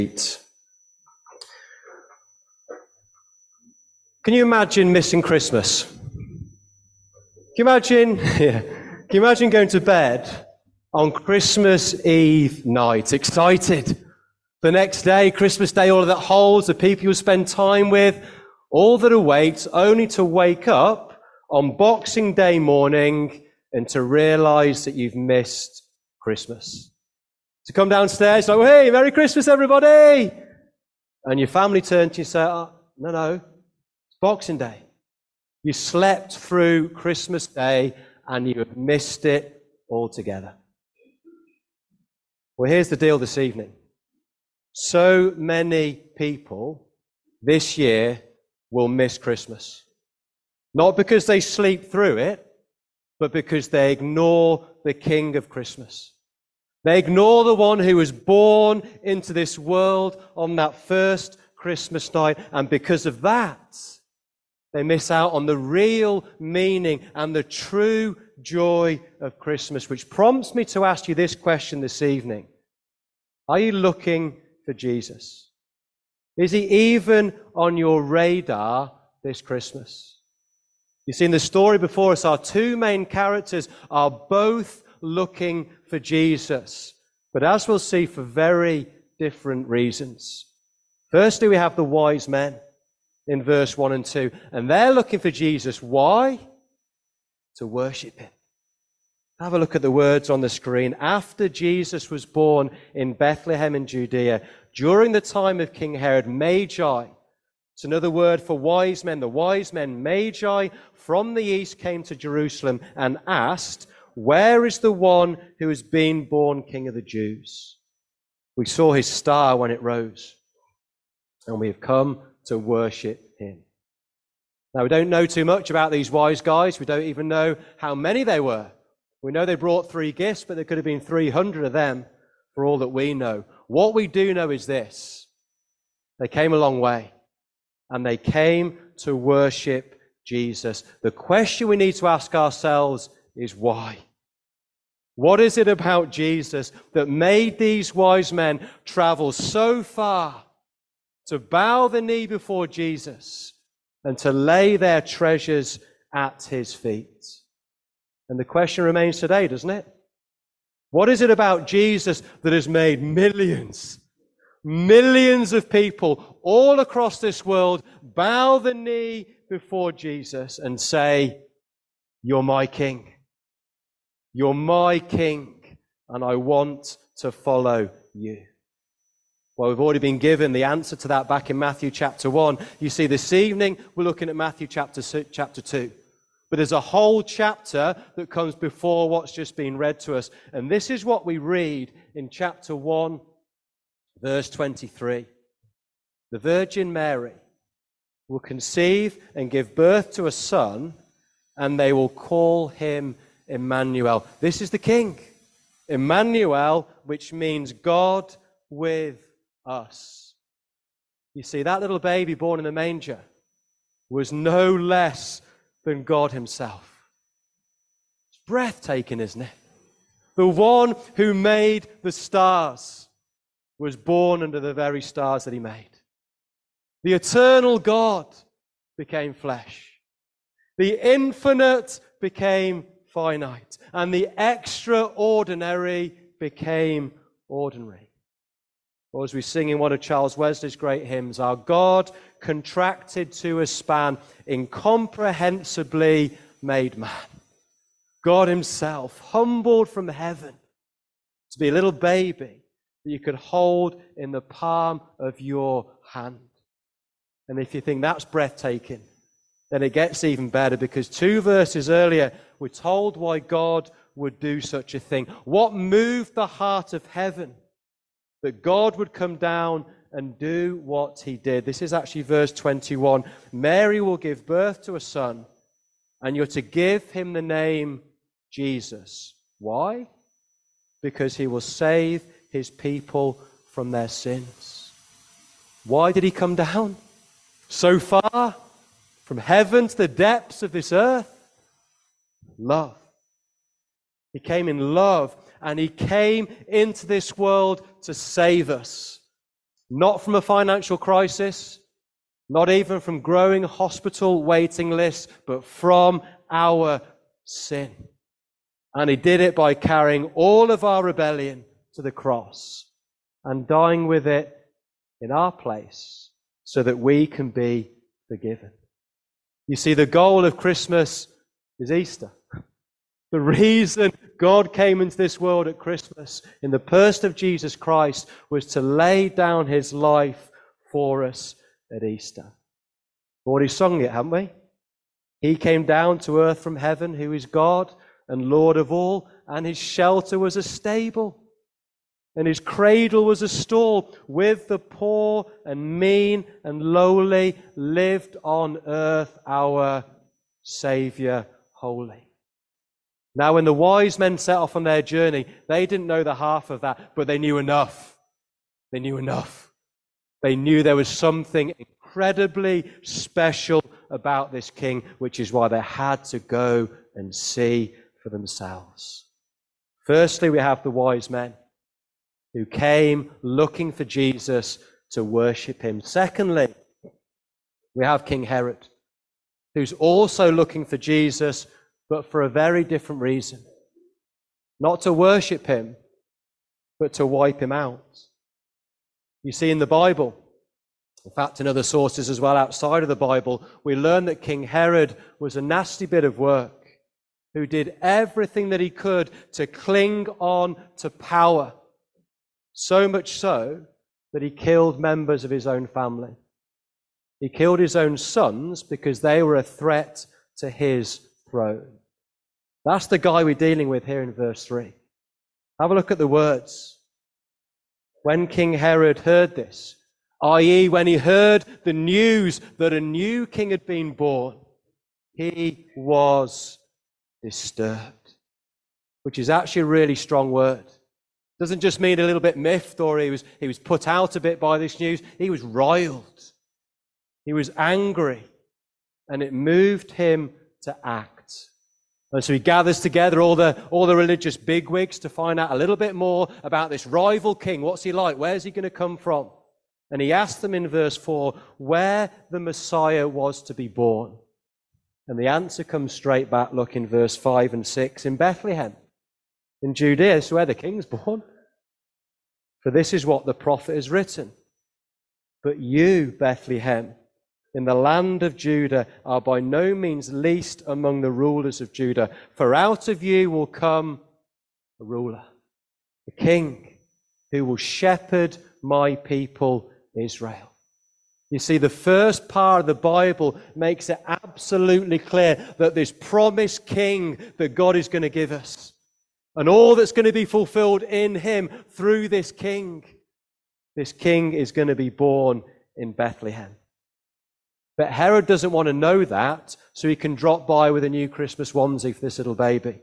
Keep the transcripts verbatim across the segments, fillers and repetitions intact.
Can you imagine missing Christmas? Can you imagine, yeah, can you imagine going to bed on Christmas Eve night, excited? The next day, Christmas Day, all of that holds, the people you spend time with, all that awaits, only to wake up on Boxing Day morning and to realize that you've missed Christmas. To come downstairs, like, hey, Merry Christmas, everybody! And your family turn to you and say, oh, no, no, it's Boxing Day. You slept through Christmas Day and you have missed it altogether. Well, here's the deal this evening. So many people this year will miss Christmas. Not because they sleep through it, but because they ignore the King of Christmas. They ignore the one who was born into this world on that first Christmas night, and because of that, they miss out on the real meaning and the true joy of Christmas, which prompts me to ask you this question this evening. Are you looking for Jesus? Is he even on your radar this Christmas? You see, in the story before us, our two main characters are both looking for Jesus, but as we'll see, for very different reasons. Firstly, we have the wise men in verse one and two, and they're looking for Jesus. Why? To worship him. Have a look at the words on the screen. After Jesus was born in Bethlehem in Judea, during the time of King Herod, Magi, it's another word for wise men, the wise men, Magi from the east came to Jerusalem and asked, where is the one who has been born King of the Jews? We saw his star when it rose, and we have come to worship him. Now, we don't know too much about these wise guys. We don't even know how many they were. We know they brought three gifts, but there could have been three hundred of them for all that we know. What we do know is this. They came a long way, and they came to worship Jesus. The question we need to ask ourselves is why? What is it about Jesus that made these wise men travel so far to bow the knee before Jesus and to lay their treasures at his feet? And the question remains today, doesn't it? What is it about Jesus that has made millions, millions of people all across this world bow the knee before Jesus and say, you're my King. You're my King, and I want to follow you. Well, we've already been given the answer to that back in Matthew chapter one. You see, this evening we're looking at Matthew chapter chapter two. But there's a whole chapter that comes before what's just been read to us. And this is what we read in chapter one, verse twenty-three. The Virgin Mary will conceive and give birth to a son, and they will call him Emmanuel. This is the King. Emmanuel, which means God with us. You see, that little baby born in the manger was no less than God himself. It's breathtaking, isn't it? The one who made the stars was born under the very stars that he made. The eternal God became flesh. The infinite became finite. And the extraordinary became ordinary. Or as we sing in one of Charles Wesley's great hymns, our God contracted to a span, incomprehensibly made man. God himself, humbled from heaven to be a little baby that you could hold in the palm of your hand. And if you think that's breathtaking, then it gets even better, because two verses earlier we're told why God would do such a thing. What moved the heart of heaven that God would come down and do what he did? This is actually verse twenty-one. Mary will give birth to a son, and you're to give him the name Jesus. Why? Because he will save his people from their sins. Why did he come down so far from heaven to the depths of this earth? Love. He came in love, and he came into this world to save us. Not from a financial crisis, not even from growing hospital waiting lists, but from our sin. And he did it by carrying all of our rebellion to the cross and dying with it in our place so that we can be forgiven. You see, the goal of Christmas is Easter. The reason God came into this world at Christmas in the person of Jesus Christ was to lay down his life for us at Easter. We've already sung it, haven't we? He came down to earth from heaven, who is God and Lord of all, and his shelter was a stable, and his cradle was a stall. With the poor and mean and lowly lived on earth our Saviour holy. Now, when the wise men set off on their journey, they didn't know the half of that, but they knew enough. They knew enough. They knew there was something incredibly special about this king, which is why they had to go and see for themselves. Firstly, we have the wise men who came looking for Jesus to worship him. Secondly, we have King Herod, who's also looking for Jesus, but for a very different reason. Not to worship him, but to wipe him out. You see, in the Bible, in fact, in other sources as well outside of the Bible, we learn that King Herod was a nasty bit of work who did everything that he could to cling on to power. So much so that he killed members of his own family. He killed his own sons because they were a threat to his throne. That's the guy we're dealing with here in verse three. Have a look at the words. When King Herod heard this, that is when he heard the news that a new king had been born, he was disturbed, which is actually a really strong word. Doesn't just mean a little bit miffed or he was, he was put out a bit by this news. He was riled. He was angry, and it moved him to act. And so he gathers together all the, all the religious bigwigs to find out a little bit more about this rival king. What's he like? Where's he going to come from? And he asked them in verse four where the Messiah was to be born. And the answer comes straight back, look in verse five and six, in Bethlehem, in Judea. This is where the king's born. For this is what the prophet has written. But you, Bethlehem, in the land of Judah, are by no means least among the rulers of Judah. For out of you will come a ruler, a king, who will shepherd my people Israel. You see, the first part of the Bible makes it absolutely clear that this promised king that God is going to give us, and all that's going to be fulfilled in him through this king, this king is going to be born in Bethlehem. But Herod doesn't want to know that, so he can drop by with a new Christmas onesie for this little baby,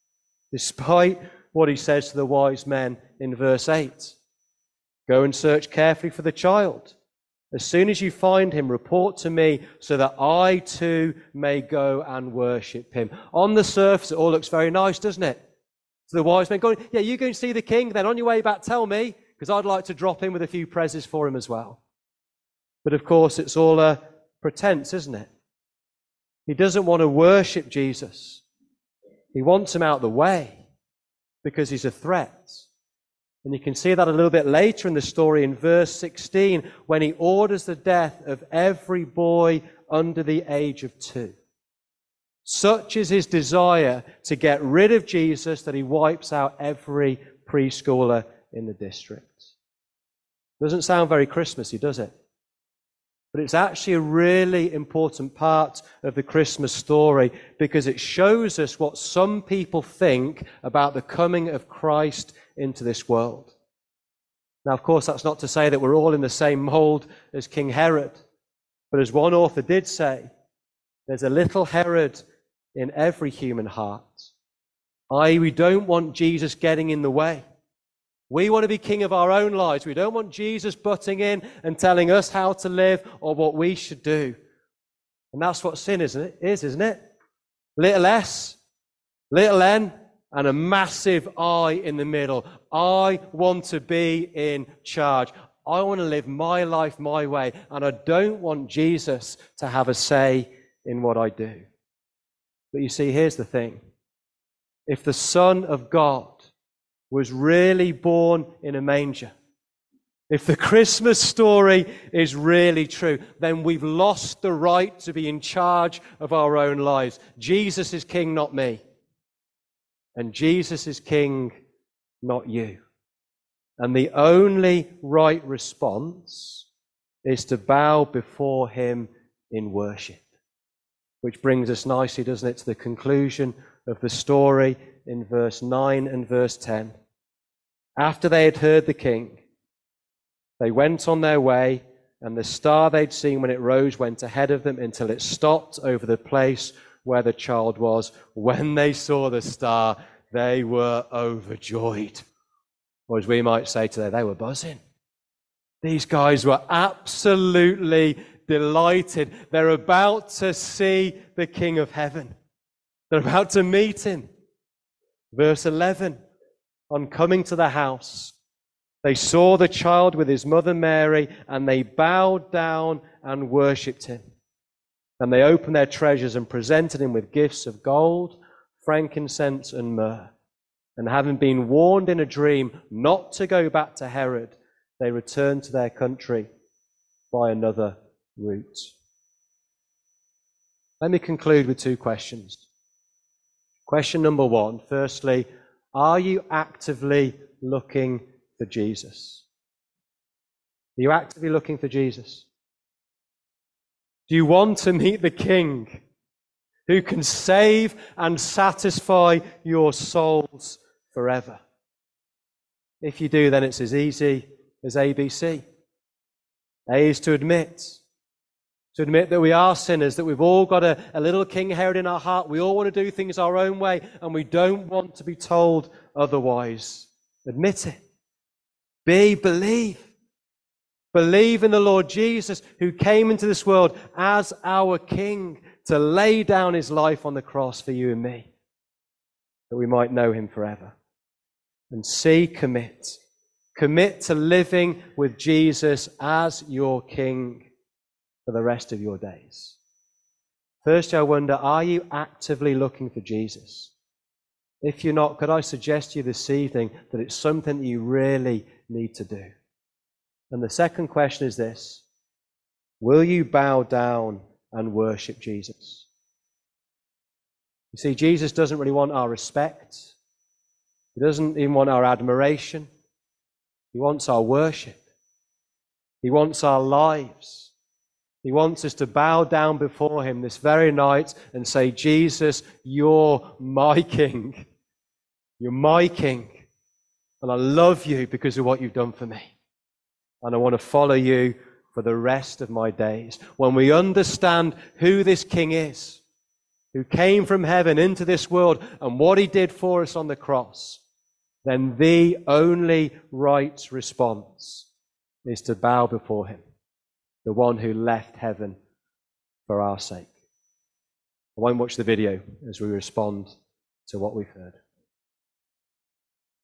despite what he says to the wise men in verse eight. Go and search carefully for the child. As soon as you find him, report to me so that I too may go and worship him. On the surface, it all looks very nice, doesn't it? So the wise men going, yeah, you go and see the king, then on your way back, tell me, because I'd like to drop in with a few presents for him as well. But of course, it's all a pretense, isn't it? He doesn't want to worship Jesus. He wants him out of the way because he's a threat. And you can see that a little bit later in the story in verse sixteen, when he orders the death of every boy under the age of two. Such is his desire to get rid of Jesus that he wipes out every preschooler in the district. Doesn't sound very Christmassy, does it? But it's actually a really important part of the Christmas story because it shows us what some people think about the coming of Christ into this world. Now, of course, that's not to say that we're all in the same mold as King Herod. But as one author did say, there's a little Herod in every human heart. that is, we don't want Jesus getting in the way. We want to be king of our own lives. We don't want Jesus butting in and telling us how to live or what we should do. And that's what sin is, isn't it? Is, isn't it? Little s, little n, and a massive I in the middle. I want to be in charge. I want to live my life my way, and I don't want Jesus to have a say in what I do. But you see, here's the thing. If the Son of God was really born in a manger, if the Christmas story is really true, then we've lost the right to be in charge of our own lives. Jesus is king, not me. And Jesus is king, not you. And the only right response is to bow before him in worship. Which brings us nicely, doesn't it, to the conclusion of the story in verse nine and verse ten. After they had heard the king, they went on their way, and the star they'd seen when it rose went ahead of them until it stopped over the place where the child was. When they saw the star, they were overjoyed. Or as we might say today, they were buzzing. These guys were absolutely delighted. They're about to see the King of Heaven. They're about to meet him. Verse eleven, on coming to the house, they saw the child with his mother Mary, and they bowed down and worshipped him. And they opened their treasures and presented him with gifts of gold, frankincense, and myrrh. And having been warned in a dream not to go back to Herod, they returned to their country by another route. Let me conclude with two questions. Question number one, firstly, are you actively looking for Jesus? Are you actively looking for Jesus? Do you want to meet the King who can save and satisfy your souls forever? If you do, then it's as easy as A B C. A is to admit. To admit that we are sinners, that we've all got a, a little King Herod in our heart. We all want to do things our own way, and we don't want to be told otherwise. Admit it. B, believe. Believe in the Lord Jesus, who came into this world as our King to lay down his life on the cross for you and me, that we might know him forever. And C, commit. Commit to living with Jesus as your King for the rest of your days. First, I wonder, are you actively looking for Jesus? If you're not, could I suggest to you this evening that it's something that you really need to do? And the second question is this: will you bow down and worship Jesus? You see, Jesus doesn't really want our respect. He doesn't even want our admiration. He wants our worship. He wants our lives. He wants us to bow down before him this very night and say, Jesus, you're my King. You're my King. And I love you because of what you've done for me. And I want to follow you for the rest of my days. When we understand who this King is, who came from heaven into this world and what he did for us on the cross, then the only right response is to bow before him, the one who left heaven for our sake. I won't watch the video as we respond to what we've heard.